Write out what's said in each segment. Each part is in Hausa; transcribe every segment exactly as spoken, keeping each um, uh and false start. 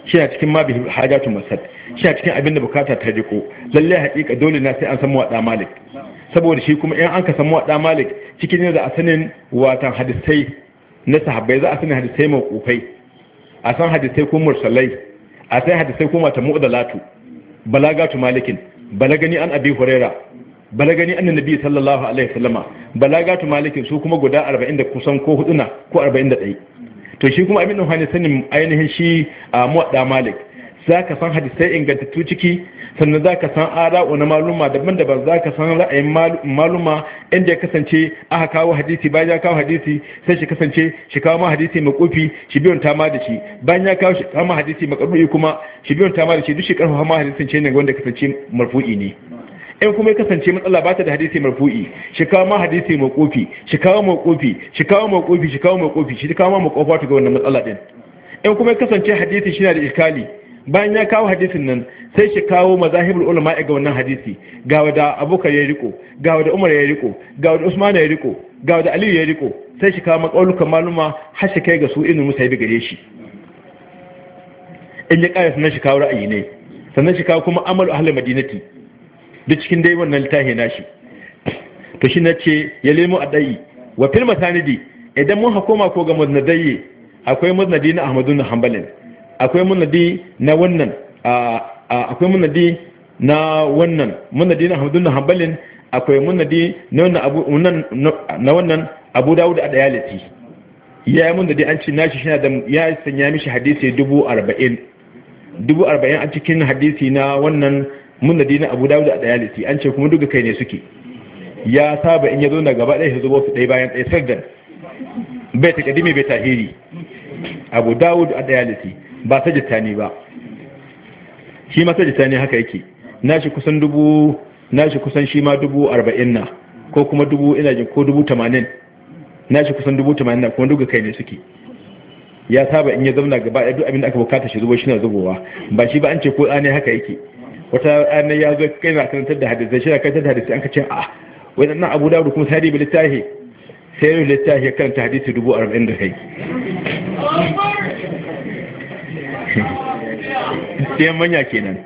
shi a cikin ma bi hajatu masad shi a cikin abin da bukata ta riko lalle haƙiƙa dole na sai an san muwadda malik saboda shi kuma in an ka san muwadda malik cikin ne da asanin watan hadisai na sahabbai za a sanin hadisai mawqufai a san hadisai ko mursalai a sai hadisai ko mata mu'dalatu balagatu malikin balagani an abi huraira balagani annan nabi sallallahu alaihi wasallama balagatu malikin su kuma guda arba'in da kusan ko huduna ko arba'in da ɗaya to shi kuma abin da hani sanin ainihin shi a muwadda malik zaka san hadisai ingantattu ciki sannan zaka san ara'u na maluma daban-daban zaka san ra'ayin maluma inda ya kasance aka kawo hadisi bayan ya kawo hadisi sai shi kasance shi kawo ma hadisi makufi shi biyon ta ma da shi bayan ya kawo shi kawo ma hadisi makaru'i kuma shi biyon ta ma da shi duk shi karfafa ma hadisin ce ne wanda kasance marfu'i ne in kuma ya kasance matsala ba ta da hadisi marfu'i shi kawo ma hadisi makufi shi kawo makufi shi kawo makufi shi kawo makufi shi kawo ma makofa ga wannan matsala din in kuma ya kasance hadisi shi na da iskali bayan ya kawo hadisin nan sai shi kawo mazahibul ulama ga wannan hadisi ga wada abubakar ya riko ga wada umar ya riko ga wada usman ya riko ga wada aliyu ya riko sai shi kawo makaulukan maluma har shi kai ga su inu musa bi gare shi in ya kara sannan shi kawo ra'ayi ne sannan shi kawo kuma amalu ahlul madinati duk cikin dai wannan littafi nashi to shi nace ya lemo adai wa fil masanidi idan mun hakoma ko ga muznadai akwai muznadi na ahmadu bin hanbalin akwai munadi na wannan akwai munadi na wannan munadi na Ahmadu bin Hanbalin akwai munadi na wannan abu na wannan Abu Dawud a Dayalisi ya yi munadi an ci nashi shi da ya sanya mishi hadisi dubu arba'in dubu arba'in a cikin hadisi na wannan munadi na Abu Dawud a Dayalisi an ce kuma duka kai ne suke ya saba in ya zo na gaba ɗaya ya zubo su ɗaya bayan ɗaya sardan bai ta kadimi bai tahiri Abu Dawud a Dayalisi ba ta jittani ba shi ma ta jittani haka yake nashi kusan dubu nashi kusan shi ma dubu arba'in na ko kuma dubu ina jin ko dubu tamanin nashi kusan dubu tamanin na kuma duka kai ne suke ya saba in ya zauna gaba ɗaya duk abin da aka bukata shi zubo shi na zubowa ba shi ba an ce ko ɗane haka yake wata ɗane ya zo kai na karantar da hadisai shi na karantar da hadisai an ka ce a waɗannan abu da kuma sai bi littafi sai yi littafi ya karanta hadisi dubu arba'in da kai sai manya kenan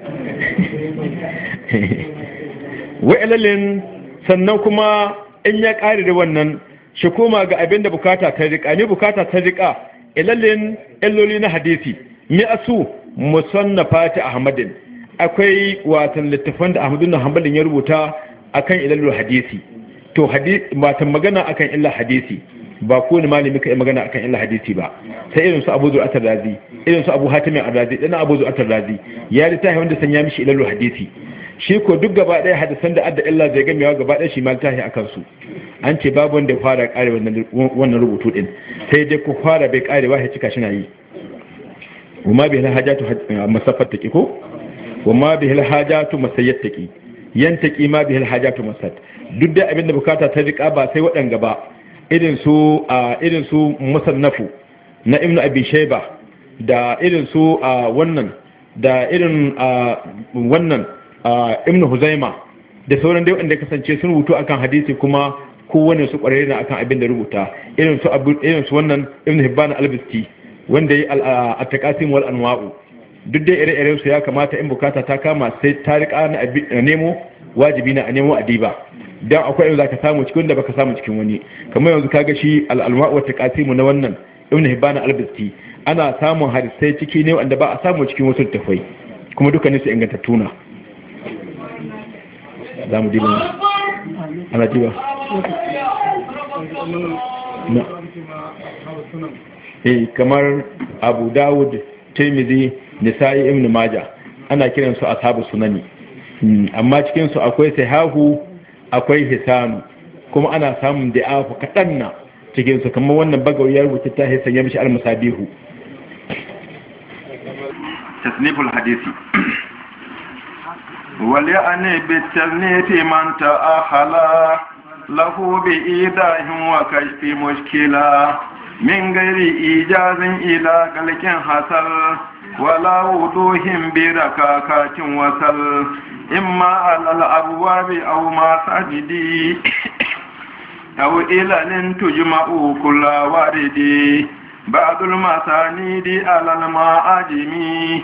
wa'alalin sannan kuma in ya ƙari da wannan shi koma ga abin da bukata ta riƙa ne bukata ta riƙa ilalin illoli na hadisi mi asu musannafati ahmadin akwai watan littafan da ahmadu na hanbalin ya rubuta akan ilalul hadisi to hadisi watan magana akan illa hadisi ba ko ni malami kai magana akan illa hadisi ba sai irin su Abu Zur'at ar-Razi irin su Abu Hatim ar-Razi dan Abu Zur'at ar-Razi ya littafi wanda sanya mishi ilalul hadisi shi ko duk gaba ɗaya hadisan da adda illa zai gamewa gaba ɗaya shi ma littafi akan su an ce babu wanda fara kare wannan wannan rubutu din sai dai ku fara bai kare wa cika shi na yi wama bihi hajatu masaffat taki ko wama bihi hajatu masayyat taki yantaki ma bihi hajatu masad duk da abin da bukata ta rika ba sai waɗanga ba irin su a irin su musannafu na ibnu abi shayba da irin su a wannan da irin a wannan ibnu huzaima da sauran dai wanda kasance sun rubutu akan hadisi kuma kowane su kwararre na akan abin da rubuta irin su irin su wannan ibnu hibban al-bisti wanda yi at-taqasim wal anwa'u duk dai ire-iren su ya kamata in bukata ta kama sai ta rika na nemo wajibi na a nemo adiba dan akwai yanzu zaka samu cikin da baka samu cikin wani kamar yanzu kaga shi al-alma'u wa taqasimu na wannan ibn hibban al-bisti ana samun hadisai ciki ne wanda ba a samu cikin wasu tafai kuma dukkanin su ingantattu na zamu diba ana diba na eh kamar Abu Dawud Tirmidhi Nisa'i Ibn Majah ana kiransu ashabu sunani amma cikin su akwai sahahu akwai hisanu kuma ana samun da'afu kaɗan na cikin su kamar wannan bagaw ya rubuta ta hisan ya mishi al-musabihu tasniful hadisi wal ya'ni bi tasnifi man ta'ahala lahu bi idahin wa kashfi mushkila min ghairi ijazin ila galkin hasal wala wuduhin bi rakakatin wasal إما على الأبواب أو ما سجدي أو إلى أن تجمع كل وارد بعض المسانيد على المعاجم